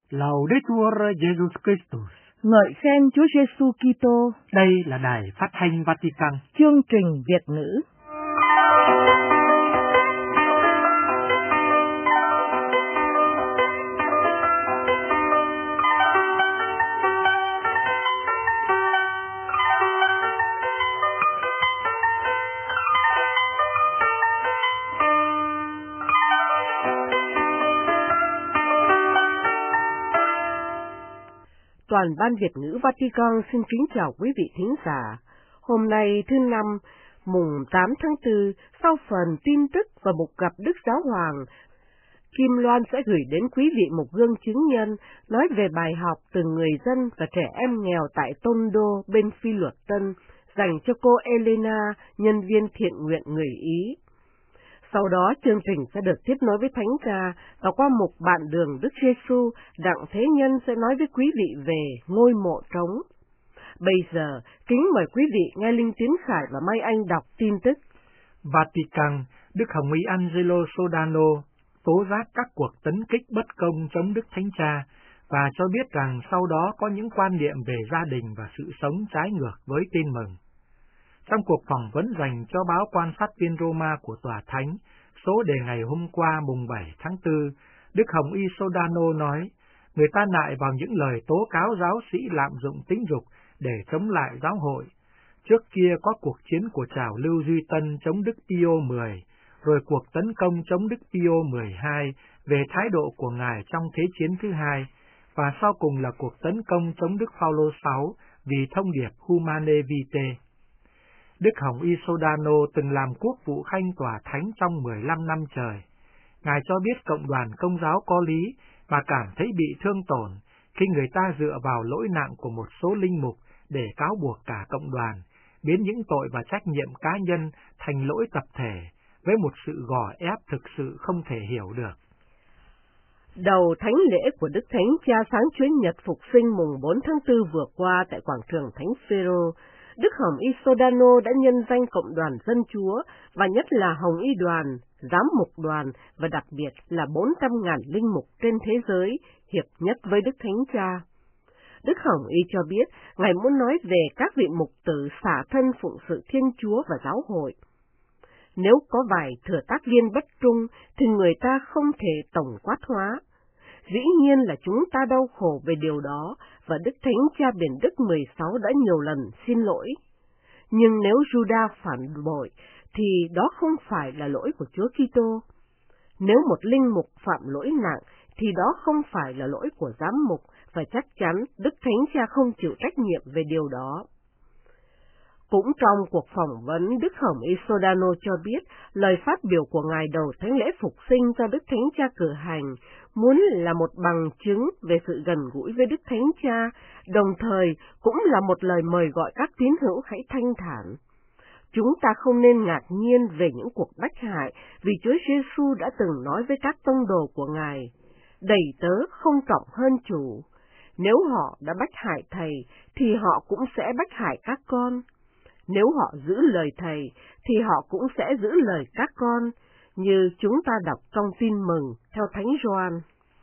Laudetur Jesus Christus. Ngợi khen Chúa Giêsu Kitô. Đây là đài phát thanh Vatican. Chương trình Việt ngữ. Toàn ban Việt ngữ Vatican xin kính chào quý vị thính giả. Hôm nay thứ Năm, mùng 8 tháng 4, sau phần tin tức và mục gặp Đức Giáo Hoàng, Kim Loan sẽ gửi đến quý vị một gương chứng nhân nói về bài học từ người dân và trẻ em nghèo tại Tondo bên Phi Luật Tân dành cho cô Elena, nhân viên thiện nguyện người Ý. Sau đó chương trình sẽ được tiếp nối với Thánh ca và qua mục Bạn đường Đức Giêsu, Đặng Thế Nhân sẽ nói với quý vị về ngôi mộ trống. Bây giờ, kính mời quý vị nghe Linh Tiến Khải và Mai Anh đọc tin tức. Vatican, Đức Hồng Y Angelo Sodano tố giác các cuộc tấn kích bất công chống Đức Thánh Cha và cho biết rằng sau đó có những quan niệm về gia đình và sự sống trái ngược với tin mừng. Trong cuộc phỏng vấn dành cho báo Quan sát viên Roma của Tòa Thánh, số đề ngày hôm qua mùng 7 tháng 4, Đức Hồng Y Sodano nói, người ta nại vào những lời tố cáo giáo sĩ lạm dụng tính dục để chống lại giáo hội. Trước kia có cuộc chiến của trào lưu Duy Tân chống Đức Pio X, rồi cuộc tấn công chống Đức Pio XII về thái độ của Ngài trong Thế chiến thứ hai, và sau cùng là cuộc tấn công chống Đức Phaolô VI vì thông điệp Humane Vitae. Đức Hồng Y Sodano từng làm quốc vụ khanh Tòa Thánh trong 15 năm trời. Ngài cho biết cộng đoàn Công giáo có lý và cảm thấy bị thương tổn khi người ta dựa vào lỗi nặng của một số linh mục để cáo buộc cả cộng đoàn, biến những tội và trách nhiệm cá nhân thành lỗi tập thể, với một sự gò ép thực sự không thể hiểu được. Đầu thánh lễ của Đức Thánh Cha sáng Chúa Nhật Phục sinh mùng 4 tháng 4 vừa qua tại quảng trường Thánh Phêrô, Đức Hồng Y Sodano đã nhân danh Cộng đoàn Dân Chúa và nhất là Hồng Y đoàn, Giám mục đoàn và đặc biệt là 400.000 linh mục trên thế giới hiệp nhất với Đức Thánh Cha. Đức Hồng Y cho biết Ngài muốn nói về các vị mục tử xả thân phụng sự Thiên Chúa và giáo hội. Nếu có vài thừa tác viên bất trung thì người ta không thể tổng quát hóa. Dĩ nhiên là chúng ta đau khổ về điều đó và Đức Thánh Cha Biển Đức 16 đã nhiều lần xin lỗi. Nhưng nếu Juda phản bội thì đó không phải là lỗi của Chúa Kitô. Nếu một linh mục phạm lỗi nặng thì đó không phải là lỗi của giám mục và chắc chắn Đức Thánh Cha không chịu trách nhiệm về điều đó. Cũng trong cuộc phỏng vấn, Đức Hồng Y Sodano cho biết lời phát biểu của Ngài đầu thánh lễ Phục sinh do Đức Thánh Cha cử hành muốn là một bằng chứng về sự gần gũi với Đức Thánh Cha, đồng thời cũng là một lời mời gọi các tín hữu hãy thanh thản. Chúng ta không nên ngạc nhiên về những cuộc bách hại vì Chúa Giêsu đã từng nói với các tông đồ của Ngài, đầy tớ không trọng hơn chủ. Nếu họ đã bách hại Thầy thì họ cũng sẽ bách hại các con. Nếu họ giữ lời Thầy, thì họ cũng sẽ giữ lời các con, như chúng ta đọc trong tin mừng theo Thánh Gioan.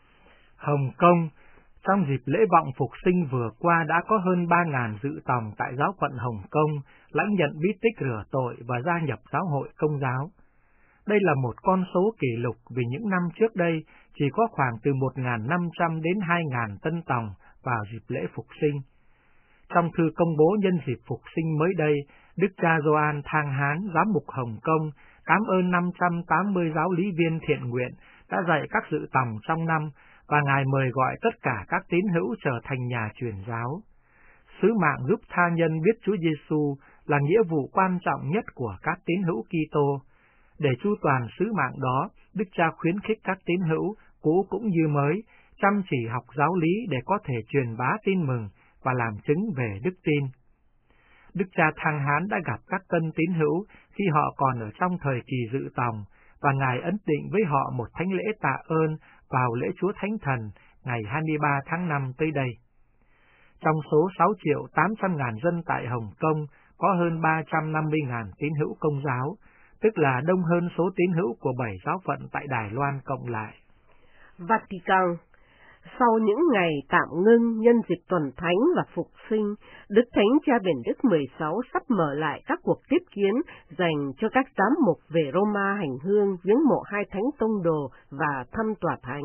Hồng Kông, trong dịp lễ vọng Phục sinh vừa qua đã có hơn 3.000 dự tòng tại giáo phận Hồng Kông lãnh nhận bí tích rửa tội và gia nhập giáo hội Công giáo. Đây là một con số kỷ lục vì những năm trước đây chỉ có khoảng từ 1.500 đến 2.000 tân tòng vào dịp lễ Phục sinh. Trong thư công bố nhân dịp Phục sinh mới đây, Đức cha Gioan Thang Hán, giám mục Hồng Kông, cảm ơn 580 giáo lý viên thiện nguyện đã dạy các dự tòng trong năm và Ngài mời gọi tất cả các tín hữu trở thành nhà truyền giáo. Sứ mạng giúp tha nhân biết Chúa Giêsu là nghĩa vụ quan trọng nhất của các tín hữu Kitô. Để chu toàn sứ mạng đó, Đức cha khuyến khích các tín hữu, cũ cũng như mới, chăm chỉ học giáo lý để có thể truyền bá tin mừng và làm chứng về đức tin. Đức cha Thang Hán đã gặp các tân tín hữu khi họ còn ở trong thời kỳ dự tòng, và Ngài ấn định với họ một thánh lễ tạ ơn vào lễ Chúa Thánh Thần ngày 23 tháng 5 tới đây. Trong số 6.800.000 dân tại Hồng Kông có hơn 350.000 tín hữu Công giáo, tức là đông hơn số tín hữu của 7 giáo phận tại Đài Loan cộng lại. Vatican. Sau những ngày tạm ngưng nhân dịp tuần thánh và phục sinh, Đức Thánh Cha Benedict XVI sắp mở lại các cuộc tiếp kiến dành cho các giám mục về Roma hành hương viếng mộ hai thánh tông đồ và thăm tòa thánh.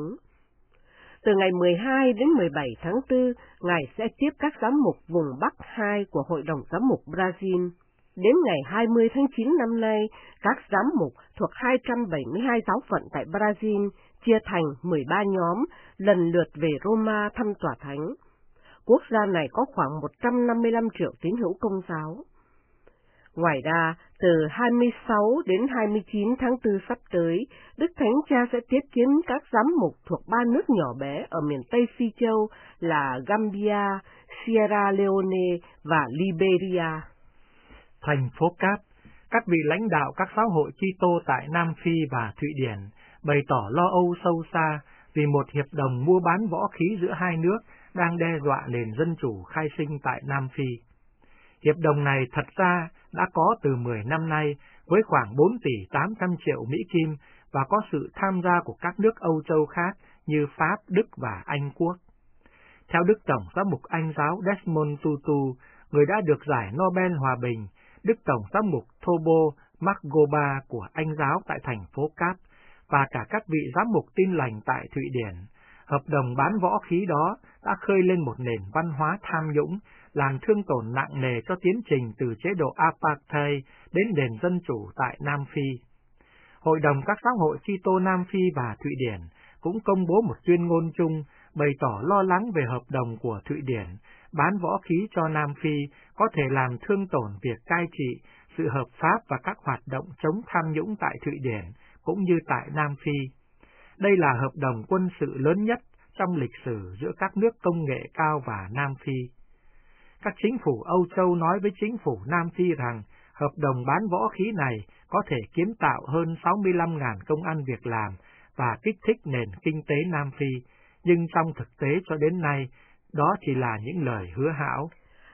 Từ ngày 12 đến 17 tháng 4, Ngài sẽ tiếp các giám mục vùng Bắc 2 của Hội đồng Giám mục Brazil. Đến ngày 20 tháng 9 năm nay, các giám mục thuộc 272 giáo phận tại Brazil chia thành 13 nhóm, lần lượt về Roma thăm tòa thánh. Quốc gia này có khoảng 155 triệu tín hữu Công giáo. Ngoài ra, từ 26 đến 29 tháng 4 sắp tới, Đức Thánh Cha sẽ tiếp kiến các giám mục thuộc 3 nước nhỏ bé ở miền Tây Phi Châu là Gambia, Sierra Leone và Liberia. Thành phố Cáp, các vị lãnh đạo các giáo hội Kitô tại Nam Phi và Thụy Điển bày tỏ lo âu sâu xa vì một hiệp đồng mua bán võ khí giữa hai nước đang đe dọa nền dân chủ khai sinh tại Nam Phi. Hiệp đồng này thật ra đã có từ 10 năm nay với khoảng 4 tỷ 800 triệu Mỹ Kim và có sự tham gia của các nước Âu Châu khác như Pháp, Đức và Anh Quốc. Theo Đức Tổng giám mục Anh giáo Desmond Tutu, người đã được giải Nobel Hòa bình, Đức Tổng giám mục Thobo Magoba của Anh giáo tại thành phố Cáp và cả các vị giám mục Tin lành tại Thụy Điển, hợp đồng bán võ khí đó đã khơi lên một nền văn hóa tham nhũng, làm thương tổn nặng nề cho tiến trình từ chế độ apartheid đến nền dân chủ tại Nam Phi. Hội đồng các giáo hội Kitô Nam Phi và Thụy Điển cũng công bố một tuyên ngôn chung bày tỏ lo lắng về hợp đồng của Thụy Điển bán võ khí cho Nam Phi có thể làm thương tổn việc cai trị, sự hợp pháp và các hoạt động chống tham nhũng tại Thụy Điển cũng như tại Nam Phi. Đây là hợp đồng quân sự lớn nhất trong lịch sử giữa các nước công nghệ cao và Nam Phi. Các chính phủ Âu Châu nói với chính phủ Nam Phi rằng hợp đồng bán võ khí này có thể kiến tạo hơn 65.000 công ăn việc làm và kích thích nền kinh tế Nam Phi, nhưng trong thực tế cho đến nay, đó chỉ là những lời hứa hão.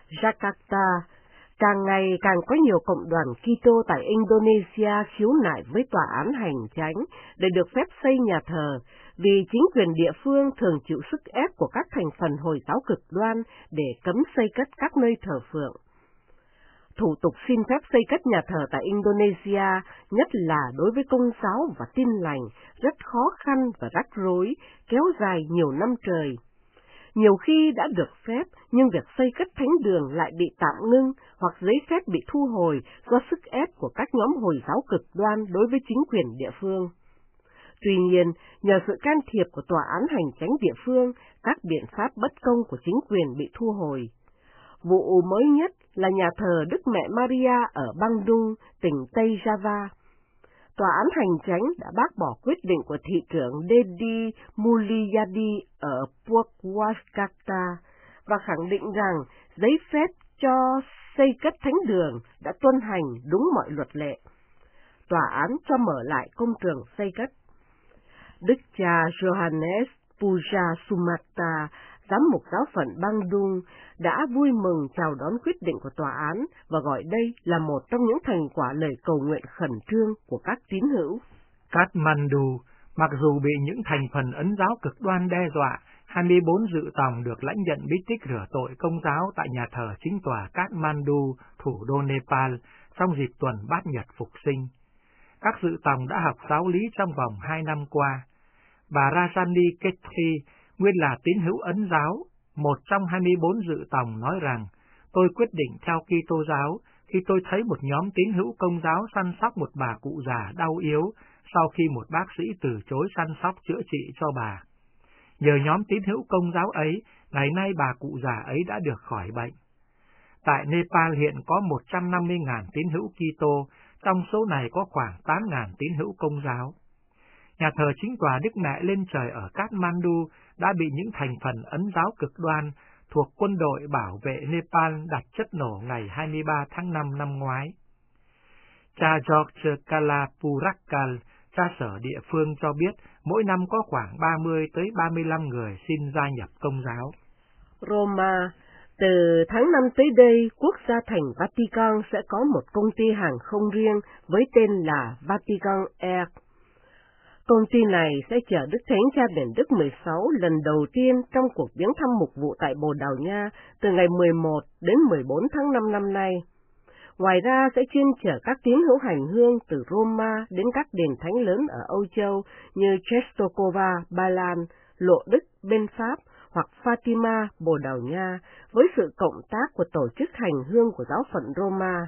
Jakarta, càng ngày càng có nhiều cộng đoàn Kitô tại Indonesia khiếu nại với tòa án hành chánh để được phép xây nhà thờ, vì chính quyền địa phương thường chịu sức ép của các thành phần Hồi giáo cực đoan để cấm xây cất các nơi thờ phượng. Thủ tục xin phép xây cất nhà thờ tại Indonesia, nhất là đối với Công giáo và Tin lành, rất khó khăn và rắc rối, kéo dài nhiều năm trời. Nhiều khi đã được phép, nhưng việc xây cất thánh đường lại bị tạm ngưng hoặc giấy phép bị thu hồi do sức ép của các nhóm Hồi giáo cực đoan đối với chính quyền địa phương. Tuy nhiên, nhờ sự can thiệp của tòa án hành chánh địa phương, các biện pháp bất công của chính quyền bị thu hồi. Vụ mới nhất là nhà thờ Đức Mẹ Maria ở Bandung, tỉnh Tây Java. Tòa án hành chánh đã bác bỏ quyết định của thị trưởng Deddy Mulyadi ở Purwakarta và khẳng định rằng giấy phép cho xây cất thánh đường đã tuân hành đúng mọi luật lệ. Tòa án cho mở lại công trường xây cất. Đức cha Johannes Puja Sumata, giám mục giáo phận Bandung, đã vui mừng chào đón quyết định của tòa án và gọi đây là một trong những thành quả lời cầu nguyện khẩn trương của các tín hữu. Kathmandu, mặc dù bị những thành phần Ấn giáo cực đoan đe dọa, 24 dự tòng được lãnh nhận bí tích rửa tội Công giáo tại nhà thờ chính tòa Kathmandu, thủ đô Nepal, trong dịp tuần Bát Nhật Phục sinh. Các dự tòng đã học giáo lý trong vòng 2 năm qua. Bà Rajani Khetri, nguyên là tín hữu Ấn giáo, một trong 24 dự tòng, nói rằng, tôi quyết định theo Kitô giáo khi tôi thấy một nhóm tín hữu Công giáo săn sóc một bà cụ già đau yếu sau khi một bác sĩ từ chối săn sóc chữa trị cho bà. Nhờ nhóm tín hữu Công giáo ấy, ngày nay bà cụ già ấy đã được khỏi bệnh. Tại Nepal hiện có 150.000 tín hữu Kitô, trong số này có khoảng 8.000 tín hữu Công giáo. Nhà thờ chính tòa Đức Mẹ lên trời ở Kathmandu đã bị những thành phần Ấn giáo cực đoan thuộc quân đội bảo vệ Nepal đặt chất nổ ngày 23 tháng 5 năm ngoái. Cha George Kalapurakal, cha sở địa phương cho biết mỗi năm có khoảng 30 tới 35 người xin gia nhập Công giáo. Roma, từ tháng 5 tới đây, quốc gia thành Vatican sẽ có một công ty hàng không riêng với tên là Vatican Air. Công ty này sẽ chở Đức Thánh Cha Benedict XVI lần đầu tiên trong cuộc viếng thăm mục vụ tại Bồ Đào Nha từ ngày 11 đến 14 tháng 5 năm nay. Ngoài ra sẽ chuyên chở các tín hữu hành hương từ Roma đến các đền thánh lớn ở Âu Châu như Czestochowa, Ba Lan, Lộ Đức bên Pháp hoặc Fatima, Bồ Đào Nha, với sự cộng tác của tổ chức hành hương của giáo phận Roma.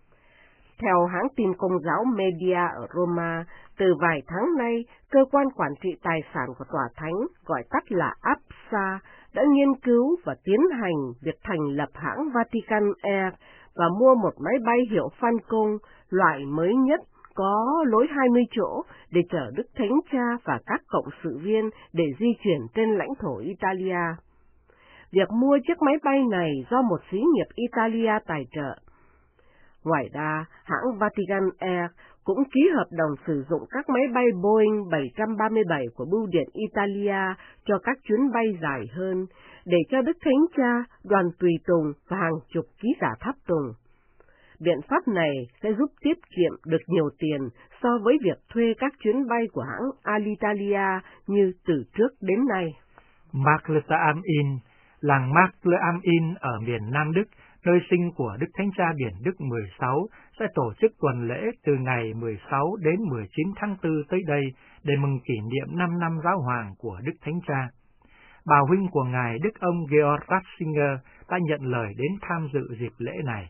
Theo hãng tin Công giáo Media ở Roma, từ vài tháng nay, cơ quan quản trị tài sản của Tòa Thánh, gọi tắt là APSA, đã nghiên cứu và tiến hành việc thành lập hãng Vatican Air và mua một máy bay hiệu Falcon, loại mới nhất, có lối 20 chỗ để chở Đức Thánh Cha và các cộng sự viên để di chuyển trên lãnh thổ Italia. Việc mua chiếc máy bay này do một xí nghiệp Italia tài trợ. Ngoài ra, hãng Vatican Air cũng ký hợp đồng sử dụng các máy bay Boeing 737 của Bưu điện Italia cho các chuyến bay dài hơn, để cho Đức Thánh Cha, đoàn tùy tùng và hàng chục ký giả tháp tùng. Biện pháp này sẽ giúp tiết kiệm được nhiều tiền so với việc thuê các chuyến bay của hãng Alitalia như từ trước đến nay. Markleter am Inn, làng Markleter am Inn ở miền Nam Đức, nơi sinh của Đức Thánh Cha Benedict XVI, sẽ tổ chức tuần lễ từ ngày 16 đến 19 tháng 4 tới đây để mừng kỷ niệm 5 năm giáo hoàng của Đức Thánh Cha. Bà huynh của Ngài Đức ông Georg Ratzinger đã nhận lời đến tham dự dịp lễ này.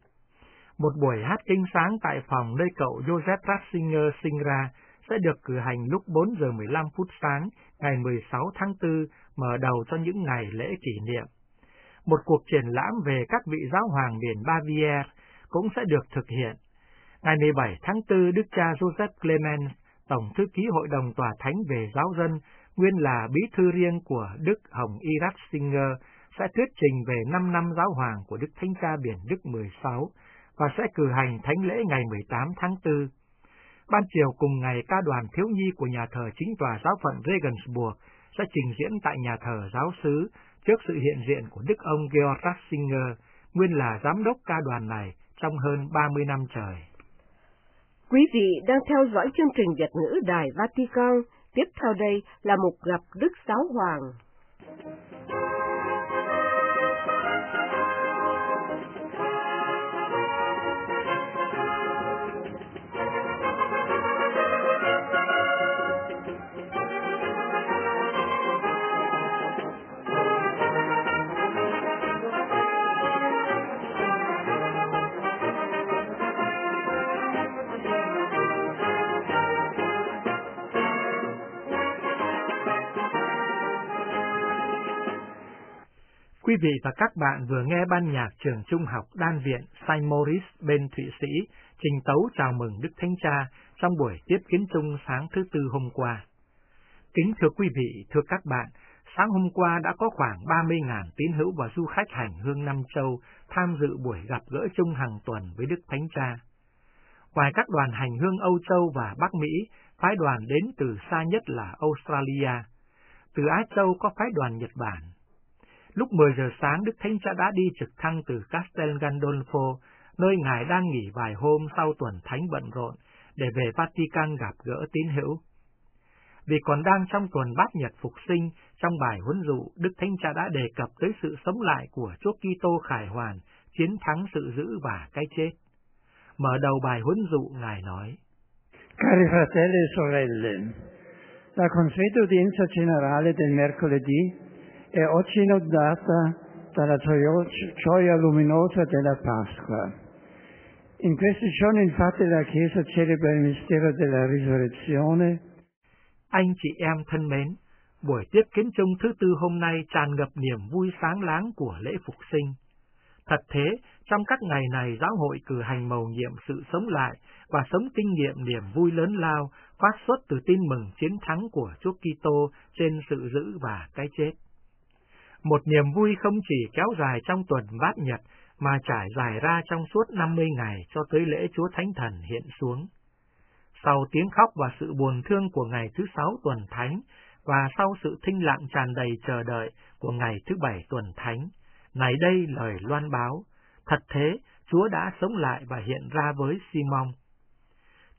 Một buổi hát kinh sáng tại phòng nơi cậu Joseph Ratzinger sinh ra sẽ được cử hành lúc 4 giờ 15 phút sáng ngày 16 tháng 4, mở đầu cho những ngày lễ kỷ niệm. Một cuộc triển lãm về các vị giáo hoàng miền Baviera cũng sẽ được thực hiện. Ngày 17 tháng 4, Đức cha Joseph Clemens, Tổng thư ký Hội đồng Tòa Thánh về Giáo dân, nguyên là bí thư riêng của Đức Hồng Y Ratzinger, sẽ thuyết trình về 5 năm giáo hoàng của Đức Thánh Cha Benedict XVI và sẽ cử hành thánh lễ ngày 18 tháng 4. Ban chiều cùng ngày, ca đoàn thiếu nhi của nhà thờ chính tòa giáo phận Regensburg sẽ trình diễn tại nhà thờ giáo xứ trước sự hiện diện của Đức ông Georg Ratzinger, nguyên là giám đốc ca đoàn này trong hơn 30 năm trời. Quý vị đang theo dõi chương trình Việt ngữ Đài Vatican. Tiếp theo đây là mục gặp Đức Giáo Hoàng. Quý vị và các bạn vừa nghe ban nhạc trường trung học Đan viện Saint Maurice bên Thụy Sĩ trình tấu chào mừng Đức Thánh Cha trong buổi tiếp kiến chung sáng thứ Tư hôm qua. Kính thưa quý vị, thưa các bạn, sáng hôm qua đã có khoảng 30.000 tín hữu và du khách hành hương Nam Châu tham dự buổi gặp gỡ chung hàng tuần với Đức Thánh Cha. Ngoài các đoàn hành hương Âu Châu và Bắc Mỹ, phái đoàn đến từ xa nhất là Australia. Từ Á Châu có phái đoàn Nhật Bản. Lúc 10 giờ sáng, Đức Thánh Cha đã đi trực thăng từ Castel Gandolfo, nơi Ngài đang nghỉ vài hôm sau tuần thánh bận rộn, để về Vatican gặp gỡ tín hữu. Vì còn đang trong tuần Bát Nhật Phục Sinh, trong bài huấn dụ, Đức Thánh Cha đã đề cập tới sự sống lại của Chúa Kitô khải hoàn, chiến thắng sự dữ và cái chết. Mở đầu bài huấn dụ, Ngài nói: Cari fratelli e sorelle, la consueta udienza generale del mercoledì è oggi inondata dalla gioia luminosa della Pasqua. In questi giorni infatti la Chiesa celebra il mistero della risurrezione. Anh chị em thân mến, buổi tiếp kiến chung thứ Tư hôm nay tràn ngập niềm vui sáng láng của lễ Phục Sinh. Thật thế, trong các ngày này, giáo hội cử hành mầu nhiệm sự sống lại và sống kinh nghiệm niềm vui lớn lao phát xuất từ tin mừng chiến thắng của Chúa Kitô trên sự dữ và cái chết. Một niềm vui không chỉ kéo dài trong tuần Bát Nhật mà trải dài ra trong suốt 50 ngày cho tới lễ Chúa Thánh Thần hiện xuống. Sau tiếng khóc và sự buồn thương của ngày thứ 6 tuần Thánh, và sau sự thinh lặng tràn đầy chờ đợi của ngày thứ 7 tuần Thánh, này đây lời loan báo, thật thế, Chúa đã sống lại và hiện ra với Simon.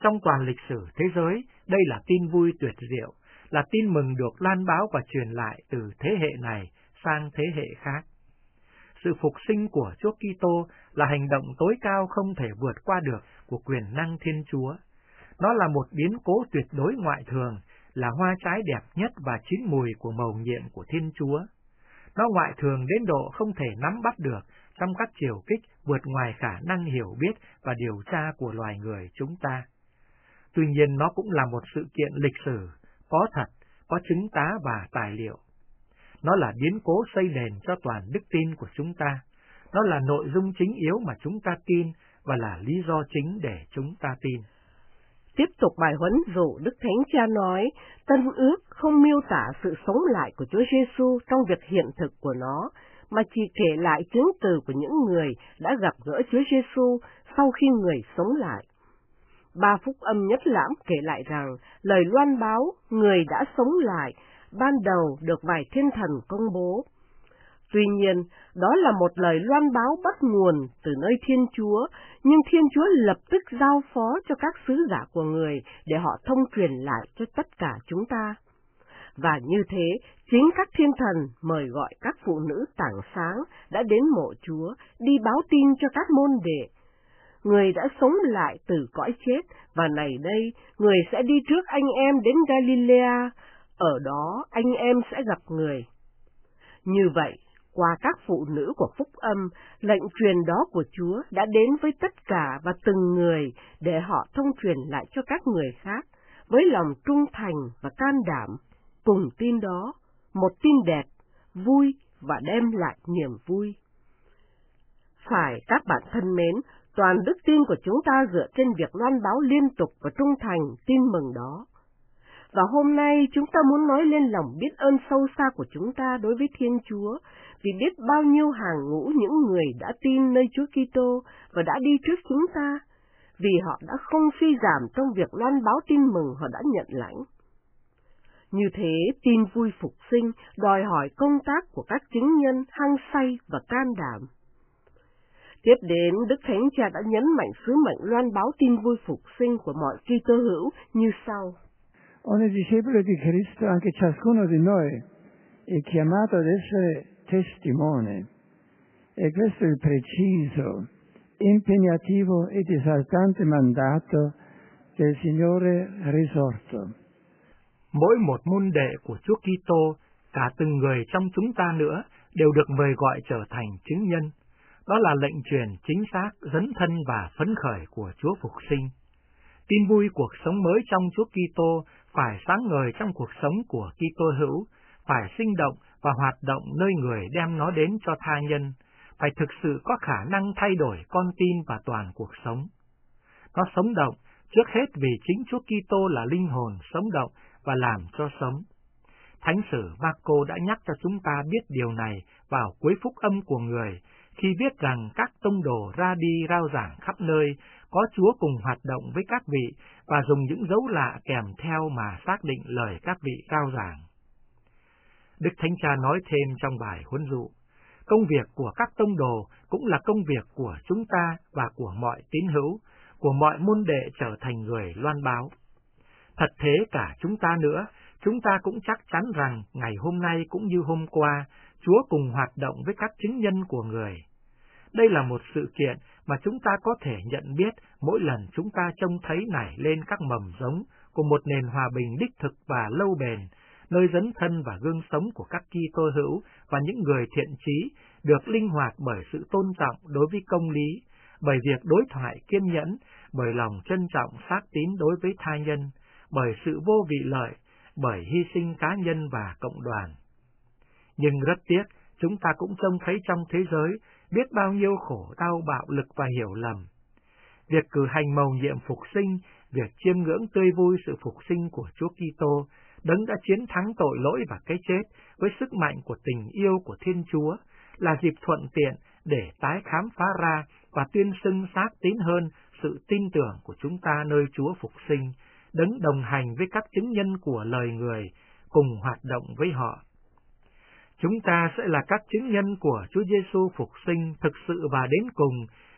Trong toàn lịch sử thế giới, đây là tin vui tuyệt diệu, là tin mừng được loan báo và truyền lại từ thế hệ này sang thế hệ khác. Sự phục sinh của Chúa Kitô là hành động tối cao không thể vượt qua được của quyền năng Thiên Chúa. Nó là một biến cố tuyệt đối ngoại thường, là hoa trái đẹp nhất và chín mùi của mầu nhiệm của Thiên Chúa. Nó ngoại thường đến độ không thể nắm bắt được trong các chiều kích vượt ngoài khả năng hiểu biết và điều tra của loài người chúng ta. Tuy nhiên nó cũng là một sự kiện lịch sử, có thật, có chứng tá và tài liệu. Nó là biến cố xây nền cho toàn đức tin của chúng ta. Nó là nội dung chính yếu mà chúng ta tin và là lý do chính để chúng ta tin. Tiếp tục bài huấn dụ, Đức Thánh Cha nói, Tân Ước không miêu tả sự sống lại của Chúa Giêsu trong việc hiện thực của nó, mà chỉ kể lại chứng từ của những người đã gặp gỡ Chúa Giêsu sau khi người sống lại. 3 phúc âm nhất lãm kể lại rằng lời loan báo người đã sống lại ban đầu được vài thiên thần công bố. Tuy nhiên, đó là một lời loan báo bắt nguồn từ nơi Thiên Chúa, nhưng Thiên Chúa lập tức giao phó cho các sứ giả của người để họ thông truyền lại cho tất cả chúng ta. Và như thế, chính các thiên thần mời gọi các phụ nữ tảng sáng đã đến mộ Chúa đi báo tin cho các môn đệ. Người đã sống lại từ cõi chết, và này đây, người sẽ đi trước anh em đến Galilea, ở đó anh em sẽ gặp người. Như vậy, qua các phụ nữ của phúc âm, lệnh truyền đó của Chúa đã đến với tất cả và từng người để họ thông truyền lại cho các người khác, với lòng trung thành và can đảm, cùng tin đó, một tin đẹp, vui và đem lại niềm vui. Phải các bạn thân mến, toàn đức tin của chúng ta dựa trên việc loan báo liên tục và trung thành tin mừng đó. Và hôm nay chúng ta muốn nói lên lòng biết ơn sâu xa của chúng ta đối với Thiên Chúa, vì biết bao nhiêu hàng ngũ những người đã tin nơi Chúa Kitô và đã đi trước chúng ta, vì họ đã không suy giảm trong việc loan báo tin mừng họ đã nhận lãnh. Như thế, tin vui phục sinh đòi hỏi công tác của các chứng nhân hăng say và can đảm. Tiếp đến, Đức Thánh Cha đã nhấn mạnh sứ mệnh loan báo tin vui phục sinh của mọi Kitô hữu như sau. Ogni discepolo di Cristo, anche ciascuno di noi, è chiamato ad essere testimone. E questo è il preciso, impegnativo ed esaltante mandato del Signore risorto. Mỗi một môn đệ của Chúa Kitô, cả từng người trong chúng ta nữa, đều được mời gọi trở thành chứng nhân. Đó là lệnh truyền chính xác, dấn thân và phấn khởi của Chúa Phục Sinh. Tin vui cuộc sống mới trong Chúa Kitô phải sáng ngời trong cuộc sống của Kitô hữu, phải sinh động và hoạt động nơi người đem nó đến cho tha nhân, phải thực sự có khả năng thay đổi con tim và toàn cuộc sống. Nó sống động, trước hết vì chính Chúa Kitô là linh hồn sống động và làm cho sống. Thánh sử Marco đã nhắc cho chúng ta biết điều này vào cuối phúc âm của người, khi viết rằng các tông đồ ra đi rao giảng khắp nơi, có Chúa cùng hoạt động với các vị và dùng những dấu lạ kèm theo mà xác định lời các vị rao giảng. Đức Thánh Cha nói thêm trong bài huấn dụ, công việc của các tông đồ cũng là công việc của chúng ta và của mọi tín hữu, của mọi môn đệ trở thành người loan báo. Thật thế cả chúng ta nữa, chúng ta cũng chắc chắn rằng ngày hôm nay cũng như hôm qua, Chúa cùng hoạt động với các chứng nhân của người. Đây là một sự kiện mà chúng ta có thể nhận biết mỗi lần chúng ta trông thấy nảy lên các mầm giống của một nền hòa bình đích thực và lâu bền, nơi dấn thân và gương sống của các Kitô hữu và những người thiện chí được linh hoạt bởi sự tôn trọng đối với công lý, bởi việc đối thoại kiên nhẫn, bởi lòng trân trọng xác tín đối với tha nhân, bởi sự vô vị lợi, bởi hy sinh cá nhân và cộng đoàn. Nhưng rất tiếc, chúng ta cũng trông thấy trong thế giới biết bao nhiêu khổ đau, bạo lực và hiểu lầm. Việc cử hành mầu nhiệm phục sinh, việc chiêm ngưỡng tươi vui sự phục sinh của Chúa Kitô, Đấng đã chiến thắng tội lỗi và cái chết với sức mạnh của tình yêu của Thiên Chúa, là dịp thuận tiện để tái khám phá ra và tuyên xưng xác tín hơn sự tin tưởng của chúng ta nơi Chúa phục sinh, Đấng đồng hành với các chứng nhân của lời người, cùng hoạt động với họ. Chúng ta sẽ là các chứng nhân của Chúa Giêsu phục sinh thực sự và đến cùng,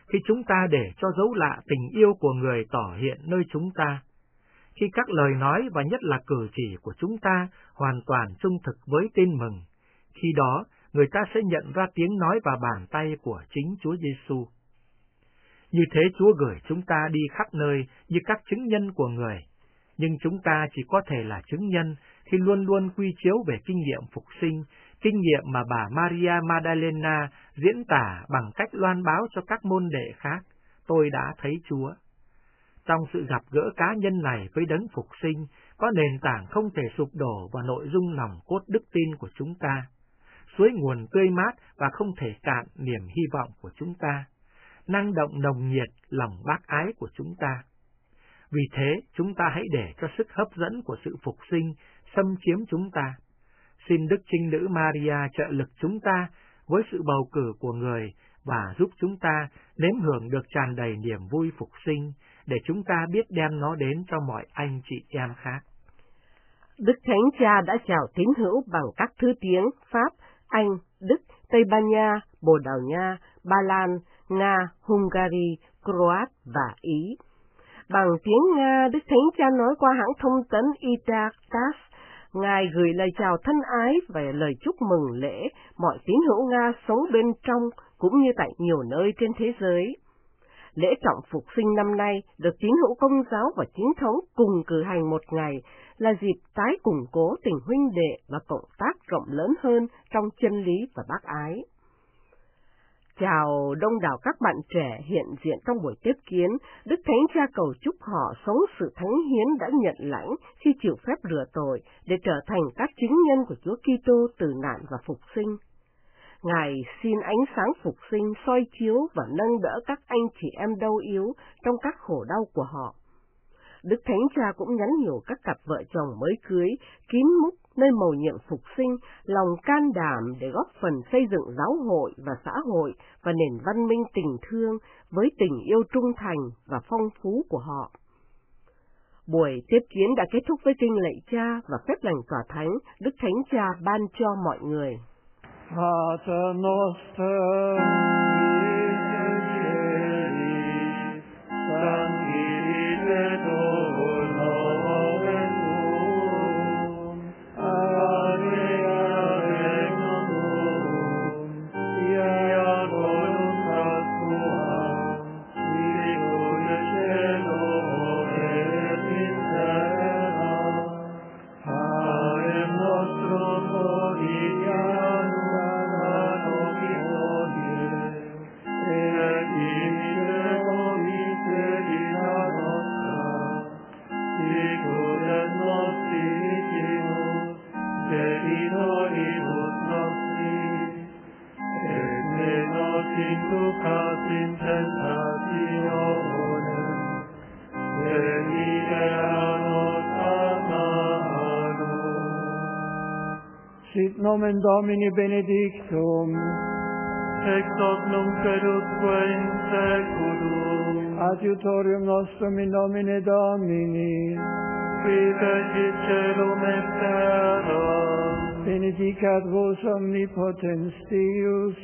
khi chúng ta để cho dấu lạ tình yêu của người tỏ hiện nơi chúng ta. Khi các lời nói và nhất là cử chỉ của chúng ta hoàn toàn trung thực với tin mừng, khi đó người ta sẽ nhận ra tiếng nói và bàn tay của chính Chúa Giêsu. Như thế Chúa gửi chúng ta đi khắp nơi như các chứng nhân của người, nhưng chúng ta chỉ có thể là chứng nhân khi luôn luôn quy chiếu về kinh nghiệm phục sinh, kinh nghiệm mà bà Maria Magdalena diễn tả bằng cách loan báo cho các môn đệ khác. Tôi đã thấy Chúa. Trong sự gặp gỡ cá nhân này với đấng phục sinh, có nền tảng không thể sụp đổ vào nội dung lòng cốt đức tin của chúng ta, suối nguồn tươi mát và không thể cạn niềm hy vọng của chúng ta, năng động nồng nhiệt lòng bác ái của chúng ta. Vì thế, chúng ta hãy để cho sức hấp dẫn của sự phục sinh xâm chiếm chúng ta. Xin Đức Trinh Nữ Maria trợ lực chúng ta với sự bầu cử của người và giúp chúng ta nếm hưởng được tràn đầy niềm vui phục sinh, để chúng ta biết đem nó đến cho mọi anh chị em khác. Đức Thánh Cha đã chào tín hữu bằng các thứ tiếng Pháp, Anh, Đức, Tây Ban Nha, Bồ Đào Nha, Ba Lan, Nga, Hungary, Croat và Ý. Bằng tiếng Nga, Đức Thánh Cha nói qua hãng thông tấn Ita-TASS. Ngài gửi lời chào thân ái và lời chúc mừng lễ mọi tín hữu Nga sống bên trong cũng như tại nhiều nơi trên thế giới. Lễ trọng phục sinh năm nay được tín hữu Công giáo và chính thống cùng cử hành một ngày, là dịp tái củng cố tình huynh đệ và cộng tác rộng lớn hơn trong chân lý và bác ái. Chào đông đảo các bạn trẻ hiện diện trong buổi tiếp kiến, Đức Thánh Cha cầu chúc họ sống sự thánh hiến đã nhận lãnh khi chịu phép rửa tội để trở thành các chứng nhân của Chúa Kitô tử nạn và phục sinh. Ngài xin ánh sáng phục sinh soi chiếu và nâng đỡ các anh chị em đau yếu trong các khổ đau của họ. Đức Thánh Cha cũng nhắn nhủ các cặp vợ chồng mới cưới, kín múc nơi mầu nhiệm phục sinh, lòng can đảm để góp phần xây dựng giáo hội và xã hội và nền văn minh tình thương với tình yêu trung thành và phong phú của họ. Buổi tiếp kiến đã kết thúc với kinh lạy Cha và phép lành tỏa thánh Đức Thánh Cha ban cho mọi người. Pater noster, sanctificetur nomen tuum, adveniat regnum tuum, fiat voluntas tua, sicut in cielo et in terra. Panem nostrum quotidianum da nobis hodie, et dimitte nobis debita nostra, sicut et nos dimittimus debitoribus nostris, et ne nos inducas in tentationem, sed libera nos a malo. Sit nomen Domini benedictum, ex hoc nunc edusque in seculum, adiutorium nostrum in nomine Domini, qui fecit caelum et terra, benedicat vos omnipotens Deus,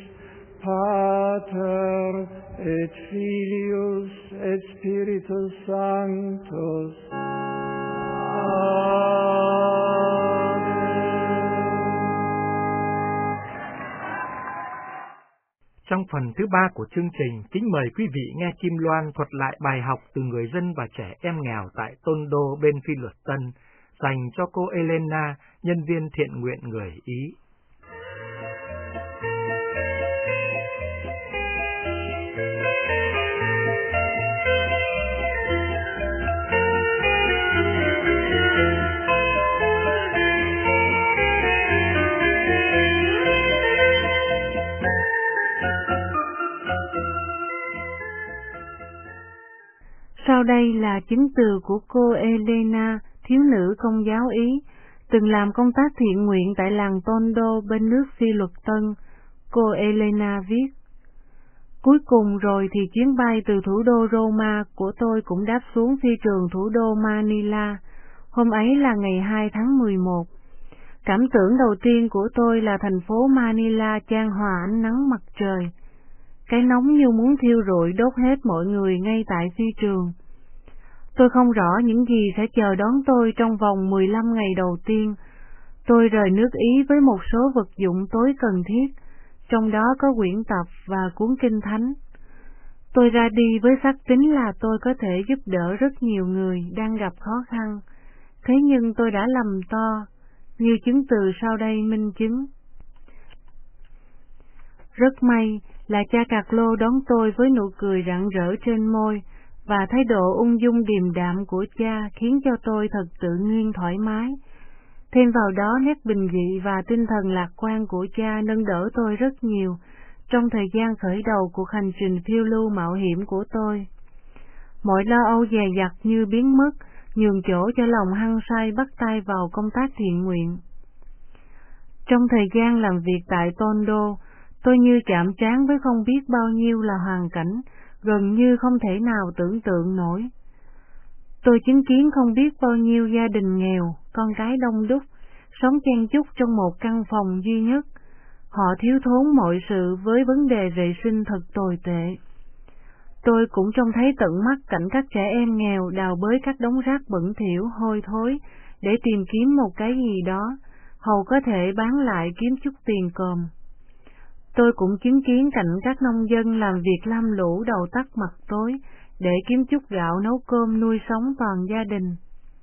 Pater et Filius et Spiritus Sanctus. Trong phần thứ 3 của chương trình, kính mời quý vị nghe Kim Loan thuật lại bài học từ người dân và trẻ em nghèo tại Tondo bên Phi Luật Tân, dành cho cô Elena, nhân viên thiện nguyện người Ý. Sau đây là chứng từ của cô Elena, thiếu nữ Công giáo Ý, từng làm công tác thiện nguyện tại làng Tondo bên nước Phi Luật Tân. Cô Elena viết: Cuối cùng rồi thì chuyến bay từ thủ đô Roma của tôi cũng đáp xuống phi trường thủ đô Manila. Hôm ấy là ngày 2 tháng 11. Cảm tưởng đầu tiên của tôi là thành phố Manila chan hòa ánh nắng mặt trời. cái nóng như muốn thiêu rụi đốt hết mọi người ngay tại phi trường. Tôi không rõ những gì sẽ chờ đón tôi trong vòng 15 ngày đầu tiên. Tôi rời nước Ý với một số vật dụng tối cần thiết, trong đó có quyển tập và cuốn kinh thánh. Tôi ra đi với xác tín là tôi có thể giúp đỡ rất nhiều người đang gặp khó khăn. Thế nhưng tôi đã lầm to, như chứng từ sau đây minh chứng. Rất may là cha Cạc Lô đón tôi với nụ cười rạng rỡ trên môi, và thái độ ung dung điềm đạm của cha khiến cho tôi thật tự nhiên thoải mái. Thêm vào đó nét bình dị và tinh thần lạc quan của cha nâng đỡ tôi rất nhiều trong thời gian khởi đầu cuộc hành trình phiêu lưu mạo hiểm của tôi. Mọi lo âu dè dặt như biến mất, nhường chỗ cho lòng hăng say bắt tay vào công tác thiện nguyện. Trong thời gian làm việc tại Tondo, tôi như chạm trán với không biết bao nhiêu là hoàn cảnh, gần như không thể nào tưởng tượng nổi. Tôi chứng kiến không biết bao nhiêu gia đình nghèo, con cái đông đúc, sống chen chúc trong một căn phòng duy nhất. Họ thiếu thốn mọi sự với vấn đề vệ sinh thật tồi tệ. Tôi cũng trông thấy tận mắt cảnh các trẻ em nghèo đào bới các đống rác bẩn thỉu hôi thối để tìm kiếm một cái gì đó, hầu có thể bán lại kiếm chút tiền còm. Tôi cũng chứng kiến cảnh các nông dân làm việc lam lũ đầu tắt mặt tối để kiếm chút gạo nấu cơm nuôi sống toàn gia đình.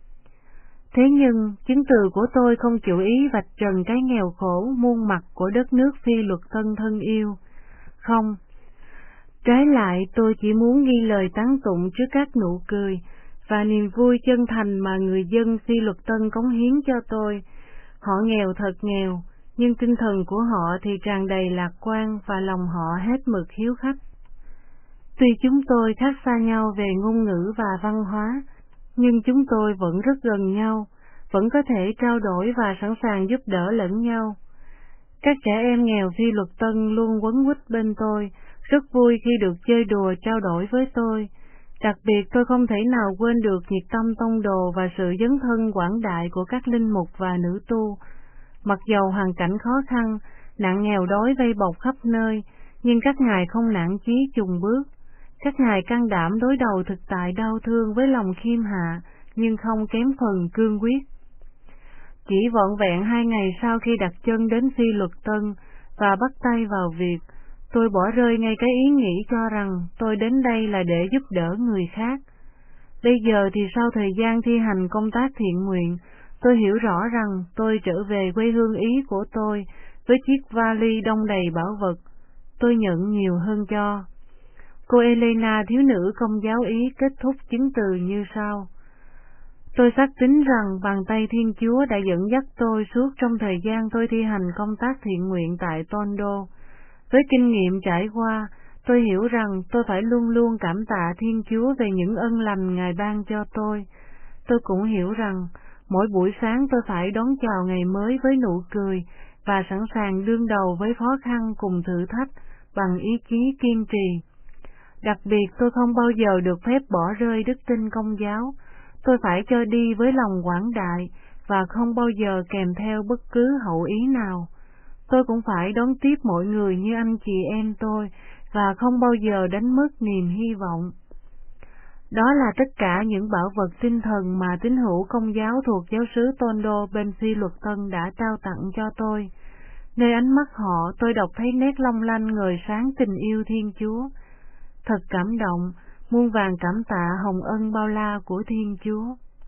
Thế nhưng, chứng từ của tôi không chịu ý vạch trần cái nghèo khổ muôn mặt của đất nước Phi Luật Tân thân yêu. Không. Trái lại, tôi chỉ muốn ghi lời tán tụng trước các nụ cười và niềm vui chân thành mà người dân Phi Luật Tân cống hiến cho tôi. Họ nghèo thật nghèo, nhưng tinh thần của họ thì tràn đầy lạc quan và lòng họ hết mực hiếu khách. Tuy chúng tôi khác xa nhau về ngôn ngữ và văn hóa, nhưng chúng tôi vẫn rất gần nhau, vẫn có thể trao đổi và sẵn sàng giúp đỡ lẫn nhau. Các trẻ em nghèo Phi Luật Tân luôn quấn quýt bên tôi, rất vui khi được chơi đùa trao đổi với tôi. Đặc biệt tôi không thể nào quên được nhiệt tâm tông đồ và sự dấn thân quảng đại của các linh mục và nữ tu. Mặc dầu hoàn cảnh khó khăn, nạn nghèo đói vây bọc khắp nơi, nhưng các ngài không nản chí chùng bước. Các ngài can đảm đối đầu thực tại đau thương với lòng khiêm hạ, nhưng không kém phần cương quyết. Chỉ vỏn vẹn 2 ngày sau khi đặt chân đến Phi Luật Tân và bắt tay vào việc, tôi bỏ rơi ngay cái ý nghĩ cho rằng tôi đến đây là để giúp đỡ người khác. Bây giờ thì sau thời gian thi hành công tác thiện nguyện, tôi hiểu rõ rằng tôi trở về quê hương Ý của tôi với chiếc vali đong đầy bảo vật. Tôi nhận nhiều hơn cho. Cô Elena, thiếu nữ Công giáo Ý, kết thúc chứng từ như sau. Tôi xác tín rằng bàn tay Thiên Chúa đã dẫn dắt tôi suốt trong thời gian tôi thi hành công tác thiện nguyện tại Tondo. Với kinh nghiệm trải qua, tôi hiểu rằng tôi phải luôn luôn cảm tạ Thiên Chúa về những ân lành Ngài ban cho tôi. Tôi cũng hiểu rằng mỗi buổi sáng tôi phải đón chào ngày mới với nụ cười và sẵn sàng đương đầu với khó khăn cùng thử thách bằng ý chí kiên trì. Đặc biệt tôi không bao giờ được phép bỏ rơi đức tin Công giáo. Tôi phải cho đi với lòng quảng đại và không bao giờ kèm theo bất cứ hậu ý nào. Tôi cũng phải đón tiếp mọi người như anh chị em tôi và không bao giờ đánh mất niềm hy vọng. Đó là tất cả những bảo vật tinh thần mà tín hữu Công giáo thuộc giáo xứ Tondo bên Phi Luật Tân đã trao tặng cho tôi. Nơi ánh mắt họ tôi đọc thấy nét long lanh ngời sáng tình yêu Thiên Chúa. Thật cảm động, muôn vàn cảm tạ hồng ân bao la của Thiên Chúa.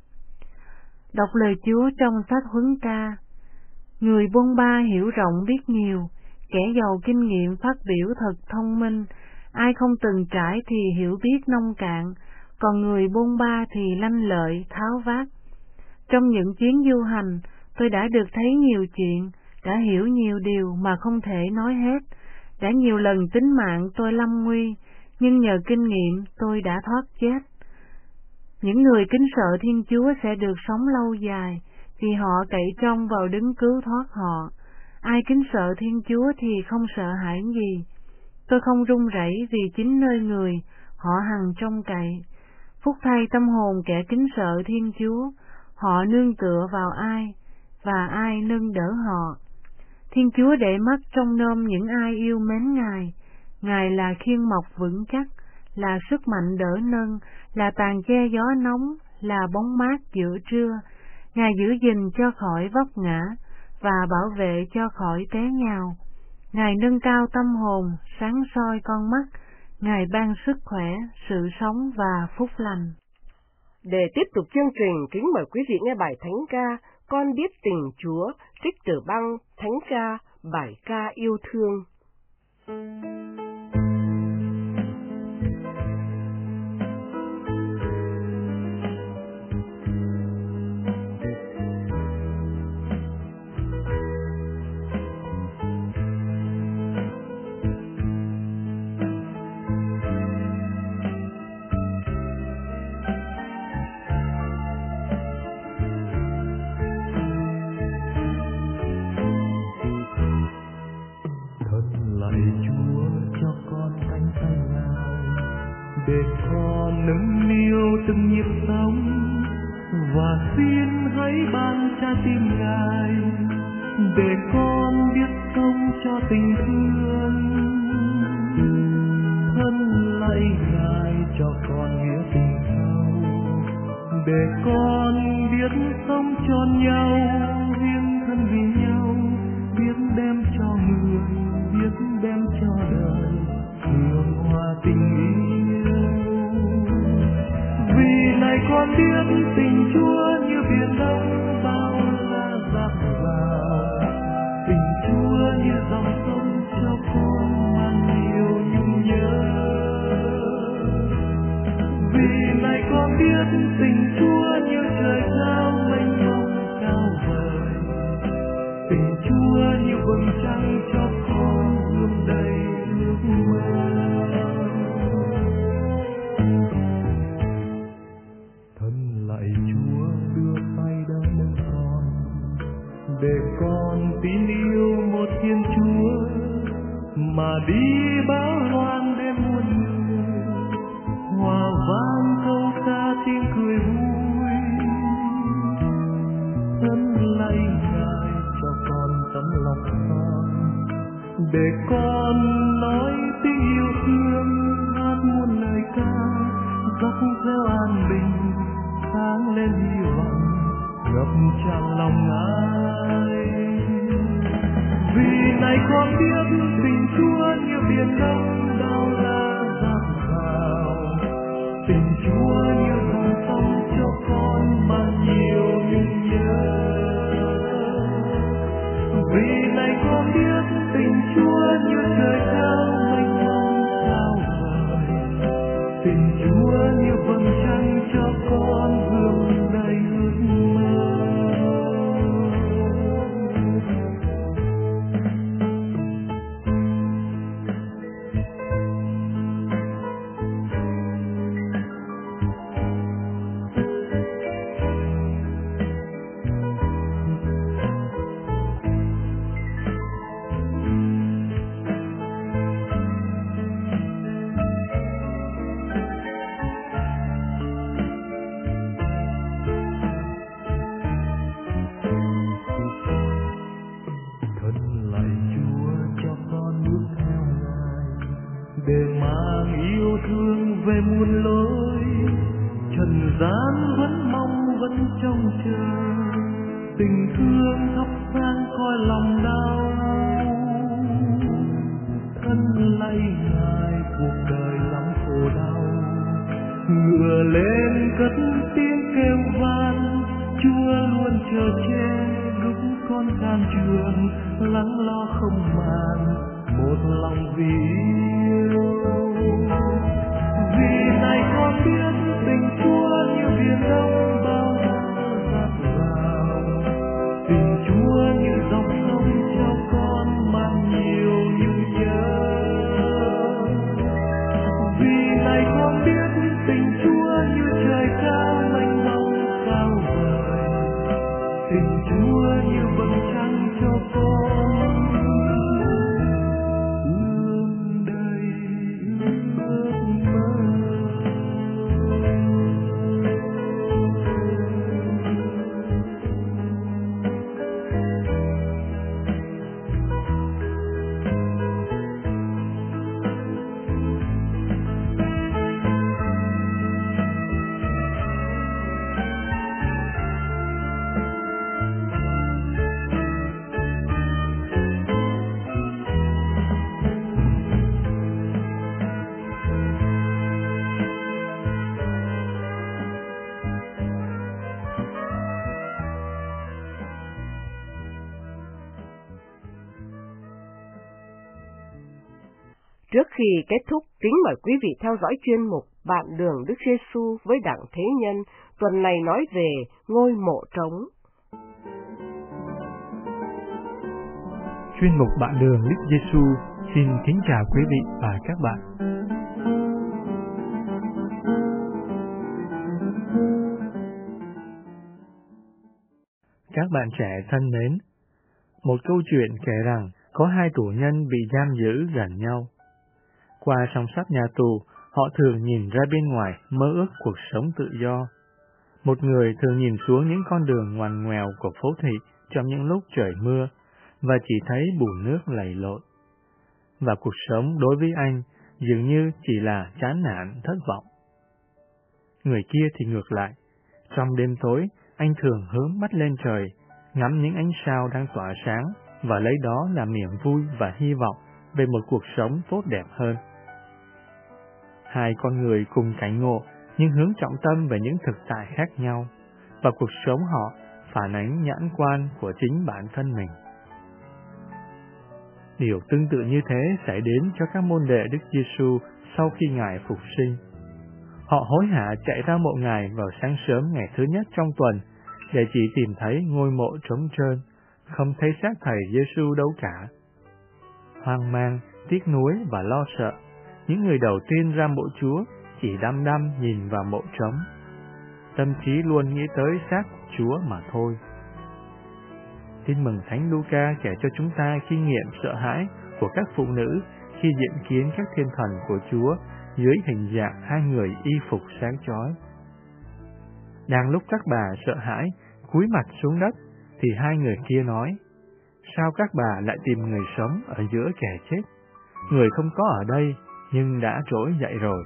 Đọc lời Chúa trong sách Huấn Ca. Người bôn ba hiểu rộng biết nhiều, kẻ giàu kinh nghiệm phát biểu thật thông minh, ai không từng trải thì hiểu biết nông cạn, còn người bôn ba thì lanh lợi, tháo vát. Trong những chuyến du hành, tôi đã được thấy nhiều chuyện, đã hiểu nhiều điều mà không thể nói hết, đã nhiều lần tính mạng tôi lâm nguy, nhưng nhờ kinh nghiệm tôi đã thoát chết. Những người kính sợ Thiên Chúa sẽ được sống lâu dài, vì họ cậy trông vào đấng cứu thoát họ. Ai kính sợ Thiên Chúa thì không sợ hãi gì. Tôi không run rẩy vì chính nơi người họ hằng trông cậy. Phúc thay tâm hồn kẻ kính sợ Thiên Chúa, họ nương tựa vào ai, và ai nâng đỡ họ. Thiên Chúa để mắt trông nom những ai yêu mến Ngài, Ngài là khiên mộc vững chắc, là sức mạnh đỡ nâng, là tàn che gió nóng, là bóng mát giữa trưa. Ngài giữ gìn cho khỏi vấp ngã và bảo vệ cho khỏi té nhào. Ngài nâng cao tâm hồn, sáng soi con mắt. Ngài ban sức khỏe, sự sống và phúc lành. Để tiếp tục chương trình, kính mời quý vị nghe bài thánh ca Con biết tình Chúa, trích từ băng Thánh ca, bài ca yêu thương. Để con nâng niu từng nhịp sống và xin hãy ban trái tim Ngài, để con biết sống cho tình thương. Thân lạy Ngài cho con nghĩa tình sâu, để con biết sống cho nhau, hiến thân vì nhau, biết đem cho người, biết đem cho đời hương hoa tình yêu. Vì này con biết tình Chúa như biển đông bao la dạt dào, tình Chúa như dòng sông cho con mang nhiều nhung nhớ. Vì này con biết tình Chúa như trời cao mênh mông cao vời, tình Chúa như vầng trăng cho con hương đầy ước mơ. Để con tin yêu một Thiên Chúa mà đi báo loan đến muôn người, hòa vang câu ca tiếng cười vui. Thân lạy Ngài cho con tấm lòng son, để con nói tiếng yêu thương, hát muôn lời ca dốc reo an bình, sáng lên hy vọng ngập tràn lòng ai. Vì này con biết tình Chúa như biển đông bao la dạt dào, tình Chúa như dòng sông cho con mang nhiều nhung nhớ. Vì này con biết tình Chúa như trời cao mênh mông cao vời, tình Chúa như vầng trăng cho con hương đầy ước mơ. Để mang yêu thương về muôn lối, trần gian vẫn mong vẫn trông chờ, tình thương thắp sáng coi lòng đau. Thân lạy Ngài cuộc đời lắm khổ đau, ngựa lên cất tiếng kêu van, Chúa luôn chờ che lúc con gian trường, lắng lo không màng một lòng vì yêu. Vì này con biết tình Chúa như biển đông bao la dạt dào, tình Chúa như dòng sông cho con mang nhiều nhung nhớ. Vì này con biết tình Chúa như trời cao mênh mông cao vời, tình Chúa như vầng trăng cho con Trước khi kết thúc, kính mời quý vị theo dõi chuyên mục Bạn đường Đức Giêsu với Đặng Thế Nhân, tuần này nói về ngôi mộ trống. Chuyên mục Bạn đường Đức Giêsu xin kính chào quý vị và các bạn. Các bạn trẻ thân mến, một câu chuyện kể rằng có hai tù nhân bị giam giữ gần nhau. Qua song sắt nhà tù, họ thường nhìn ra bên ngoài mơ ước cuộc sống tự do. Một người thường nhìn xuống những con đường ngoằn ngoèo của phố thị trong những lúc trời mưa và chỉ thấy bùn nước lầy lội. Và cuộc sống đối với anh dường như chỉ là chán nản, thất vọng. Người kia thì ngược lại. Trong đêm tối, anh thường hướng mắt lên trời, ngắm những ánh sao đang tỏa sáng và lấy đó làm niềm vui và hy vọng về một cuộc sống tốt đẹp hơn. Hai con người cùng cảnh ngộ nhưng hướng trọng tâm về những thực tại khác nhau, và cuộc sống họ phản ánh nhãn quan của chính bản thân mình. Điều tương tự như thế xảy đến cho các môn đệ Đức Giêsu sau khi Ngài phục sinh. Họ hối hả chạy ra mộ Ngài vào sáng sớm ngày thứ nhất trong tuần để chỉ tìm thấy ngôi mộ trống trơn, không thấy xác Thầy Giêsu đâu cả. Hoang mang, tiếc nuối và lo sợ, những người đầu tiên ra mộ Chúa chỉ đăm đăm nhìn vào mộ trống. Tâm trí luôn nghĩ tới xác của Chúa mà thôi. Tin mừng Thánh Luca kể cho chúng ta kinh nghiệm sợ hãi của các phụ nữ khi diện kiến các thiên thần của Chúa dưới hình dạng hai người y phục sáng chói. Đang lúc các bà sợ hãi, cúi mặt xuống đất, thì hai người kia nói: sao các bà lại tìm người sống ở giữa kẻ chết? Người không có ở đây, nhưng đã trỗi dậy rồi.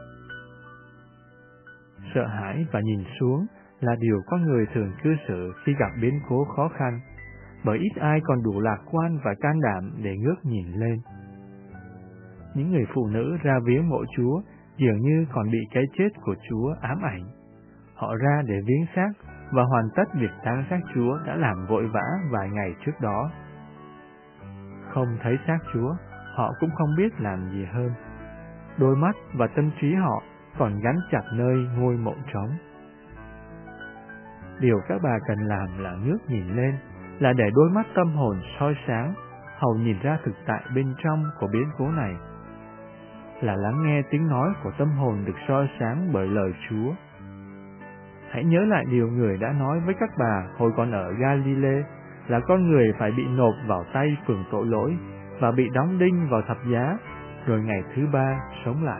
Sợ hãi và nhìn xuống là điều con người thường cư xử khi gặp biến cố khó khăn, bởi ít ai còn đủ lạc quan và can đảm để ngước nhìn lên. Những người phụ nữ ra viếng mộ Chúa dường như còn bị cái chết của Chúa ám ảnh. Họ ra để viếng xác và hoàn tất việc táng xác Chúa đã làm vội vã vài ngày trước đó. Không thấy xác Chúa, họ cũng không biết làm gì hơn. Đôi mắt và tâm trí họ còn gắn chặt nơi ngôi mộ trống. Điều các bà cần làm là ngước nhìn lên, là để đôi mắt tâm hồn soi sáng, hầu nhìn ra thực tại bên trong của biến cố này, là lắng nghe tiếng nói của tâm hồn được soi sáng bởi lời Chúa. Hãy nhớ lại điều Người đã nói với các bà hồi còn ở Galilee, là con người phải bị nộp vào tay phường tội lỗi và bị đóng đinh vào thập giá, rồi ngày thứ ba sống lại.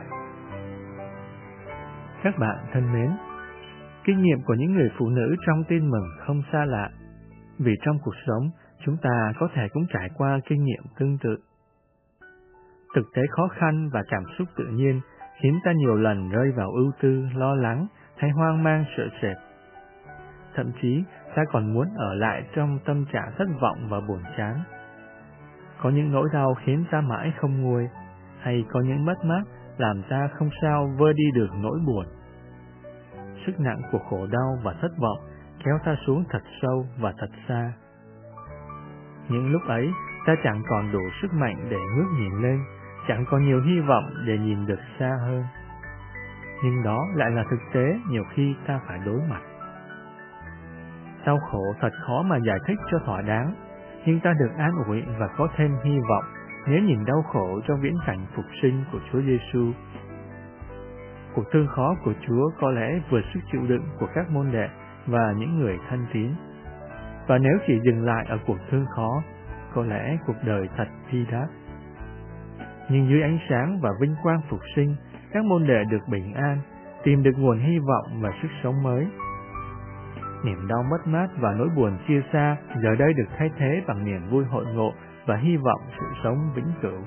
Các bạn thân mến, kinh nghiệm của những người phụ nữ trong Tin mừng không xa lạ, vì trong cuộc sống chúng ta có thể cũng trải qua kinh nghiệm tương tự. Thực tế khó khăn và cảm xúc tự nhiên khiến ta nhiều lần rơi vào ưu tư, lo lắng hay hoang mang sợ sệt. Thậm chí ta còn muốn ở lại trong tâm trạng thất vọng và buồn chán. Có những nỗi đau khiến ta mãi không nguôi, hay có những mất mát làm ta không sao vơi đi được nỗi buồn. Sức nặng của khổ đau và thất vọng kéo ta xuống thật sâu và thật xa. Những lúc ấy, ta chẳng còn đủ sức mạnh để ngước nhìn lên, chẳng còn nhiều hy vọng để nhìn được xa hơn. Nhưng đó lại là thực tế nhiều khi ta phải đối mặt. Đau khổ thật khó mà giải thích cho thỏa đáng, nhưng ta được an ủi và có thêm hy vọng nếu nhìn đau khổ trong viễn cảnh phục sinh của Chúa Giêsu. Cuộc thương khó của Chúa có lẽ vượt sức chịu đựng của các môn đệ và những người thân tín. Và nếu chỉ dừng lại ở cuộc thương khó, có lẽ cuộc đời thật bi đát. Nhưng dưới ánh sáng và vinh quang phục sinh, các môn đệ được bình an, tìm được nguồn hy vọng và sức sống mới. Niềm đau mất mát và nỗi buồn chia xa giờ đây được thay thế bằng niềm vui hội ngộ và hy vọng sự sống vĩnh cửu.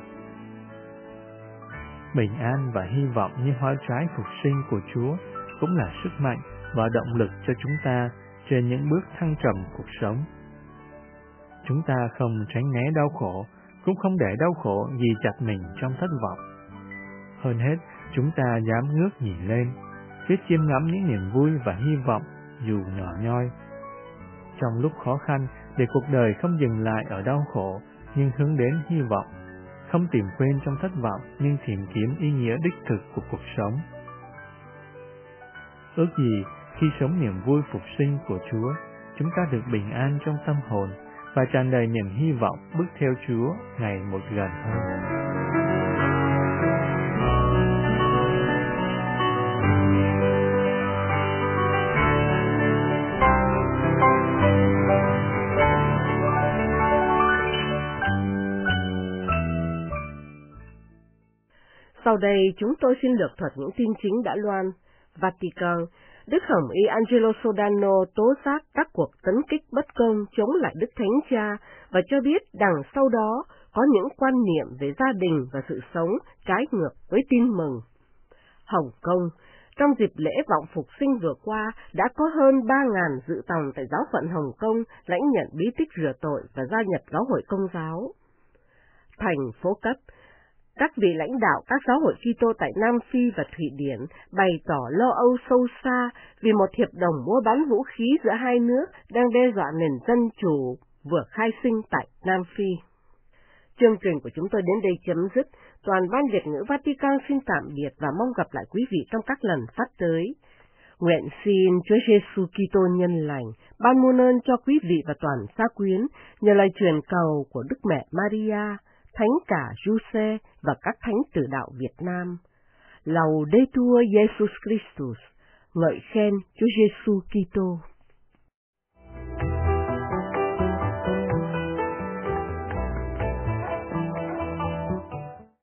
Bình an và hy vọng như hoa trái phục sinh của Chúa cũng là sức mạnh và động lực cho chúng ta trên những bước thăng trầm cuộc sống. Chúng ta không tránh né đau khổ, cũng không để đau khổ ghi chặt mình trong thất vọng. Hơn hết, chúng ta dám ngước nhìn lên, biết chiêm ngắm những niềm vui và hy vọng dù nhỏ nhoi. Trong lúc khó khăn, để cuộc đời không dừng lại ở đau khổ, nhưng hướng đến hy vọng, không tìm quên trong thất vọng nhưng tìm kiếm ý nghĩa đích thực của cuộc sống. Ước gì khi sống niềm vui phục sinh của Chúa, chúng ta được bình an trong tâm hồn và tràn đầy niềm hy vọng bước theo Chúa ngày một gần hơn. Sau đây chúng tôi xin lược thuật những tin chính đã loan. Vatican, Đức Hồng Y Angelo Sodano tố giác các cuộc tấn kích bất công chống lại Đức Thánh Cha và cho biết đằng sau đó có những quan niệm về gia đình và sự sống trái ngược với tin mừng. Hồng Kông, trong dịp lễ vọng phục sinh vừa qua đã có hơn 3.000 dự tòng tại giáo phận Hồng Kông lãnh nhận bí tích rửa tội và gia nhập giáo hội Công giáo. Thành phố Cấp, các vị lãnh đạo các giáo hội Kitô tại Nam Phi và Thụy Điển bày tỏ lo âu sâu xa vì một hiệp đồng mua bán vũ khí giữa hai nước đang đe dọa nền dân chủ vừa khai sinh tại Nam Phi. Chương trình của chúng tôi đến đây chấm dứt. Toàn ban Việt ngữ Vatican xin tạm biệt và mong gặp lại quý vị trong các lần phát tới. Nguyện xin Chúa Giêsu Kitô nhân lành ban muôn ơn cho quý vị và toàn gia quyến nhờ lời truyền cầu của Đức Mẹ Maria, Thánh cả Giuse và các thánh tử đạo Việt Nam. Laudetur Jesus Christus, ngợi khen Chúa Giêsu Kitô.